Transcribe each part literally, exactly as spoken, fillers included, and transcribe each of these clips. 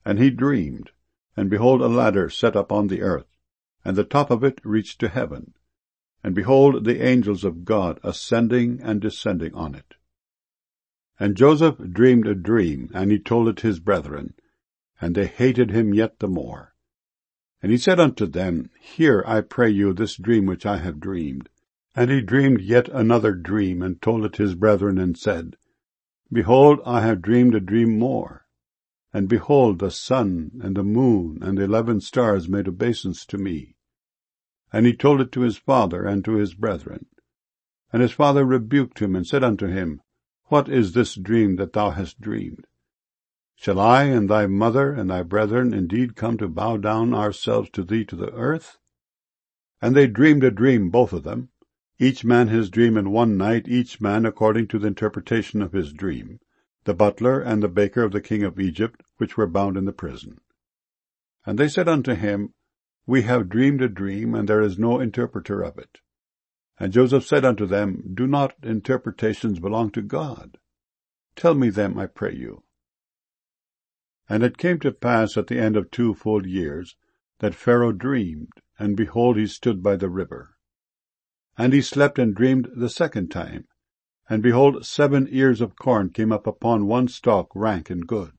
And he dreamed, and behold, a ladder set up on the earth, and the top of it reached to heaven. And behold, the angels of God ascending and descending on it. And Joseph dreamed a dream, and he told it his brethren, and they hated him yet the more. And he said unto them, Hear, I pray you, this dream which I have dreamed. And he dreamed yet another dream, and told it his brethren, and said, Behold, I have dreamed a dream more. And behold, the sun, and the moon, and the eleven stars made obeisance to me. And he told it to his father and to his brethren. And his father rebuked him, and said unto him, What is this dream that thou hast dreamed? Shall I and thy mother and thy brethren indeed come to bow down ourselves to thee to the earth? And they dreamed a dream, both of them, each man his dream in one night, each man according to the interpretation of his dream, the butler and the baker of the king of Egypt, which were bound in the prison. And they said unto him, We have dreamed a dream, and there is no interpreter of it. And Joseph said unto them, Do not interpretations belong to God? Tell me them, I pray you. And it came to pass at the end of two full years, that Pharaoh dreamed, and behold, he stood by the river. And he slept and dreamed the second time, and behold, seven ears of corn came up upon one stalk, rank and good.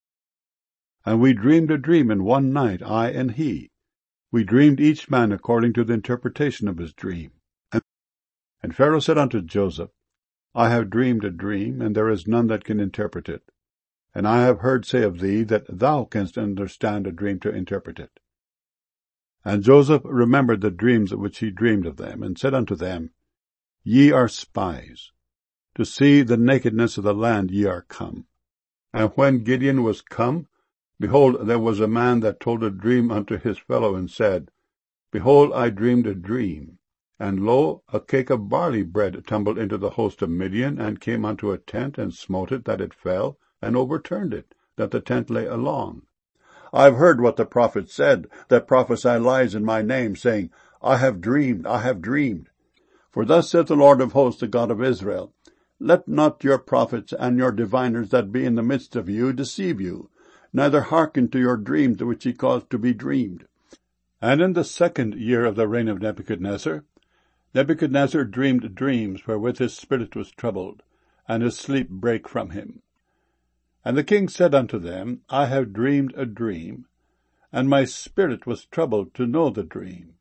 And we dreamed a dream in one night, I and he. We dreamed each man according to the interpretation of his dream. And, and Pharaoh said unto Joseph, I have dreamed a dream, and there is none that can interpret it. And I have heard say of thee that thou canst understand a dream to interpret it. And Joseph remembered the dreams which he dreamed of them, and said unto them, Ye are spies. To see the nakedness of the land ye are come. And when Gideon was come, behold, there was a man that told a dream unto his fellow, and said, Behold, I dreamed a dream. And lo, a cake of barley bread tumbled into the host of Midian, and came unto a tent, and smote it, that it fell, and overturned it, that the tent lay along. I have heard what the prophet said, that prophesy lies in my name, saying, I have dreamed, I have dreamed. For thus saith the Lord of hosts, the God of Israel, Let not your prophets and your diviners that be in the midst of you deceive you, neither hearken to your dreams which ye cause to be dreamed. And in the second year of the reign of Nebuchadnezzar, Nebuchadnezzar dreamed dreams wherewith his spirit was troubled, and his sleep brake from him. And the king said unto them, I have dreamed a dream, and my spirit was troubled to know the dream.